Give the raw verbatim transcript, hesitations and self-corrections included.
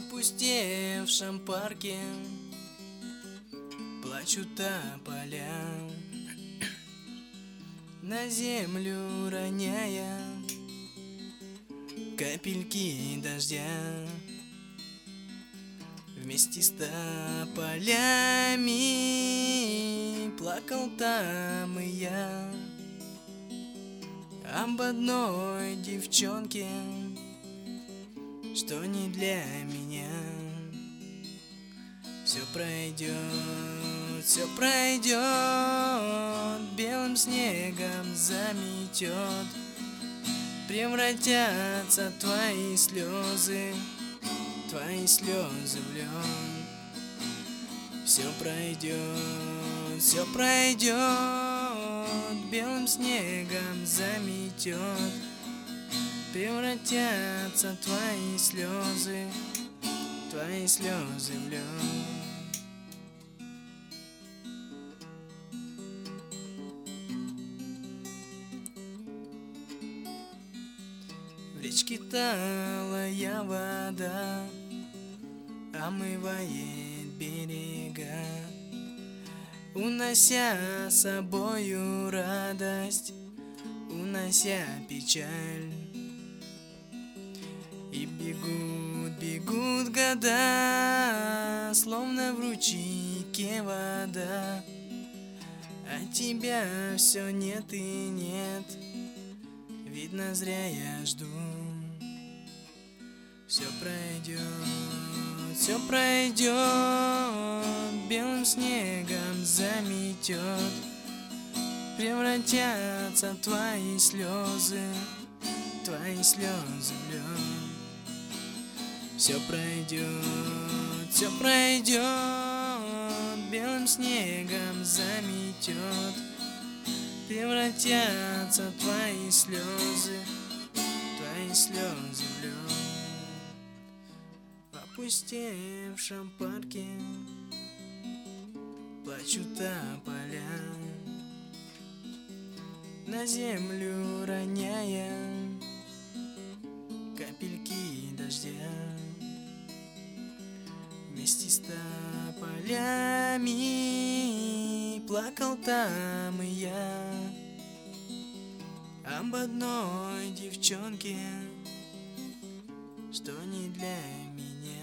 опустевшем парке плачут тополя, на землю роняя капельки дождя. Вместе с тополями плакал там и я об одной девчонке, что не для меня. Все пройдет, все пройдет, белым снегом заметет, превратятся твои слезы, твои слезы в лед. Все пройдет, все пройдет, белым снегом заметет, превратятся твои слезы, твои слезы в лед. В речке талая вода омывает берега, унося с собою радость, унося печаль. И бегут, бегут года, словно в ручейке вода, а тебя все нет и нет, видно, зря я жду. Все пройдет, все пройдет, белым снегом заметет, превратятся твои слезы, твои слезы в лед. Все пройдет, все пройдет, белым снегом заметет, превратятся твои слезы, твои слезы в лед. В опустевшем парке плачут тополя, на землю роняя капельки дождя. Вместе с тополями плакал там и я об одной девчонке, что не для меня.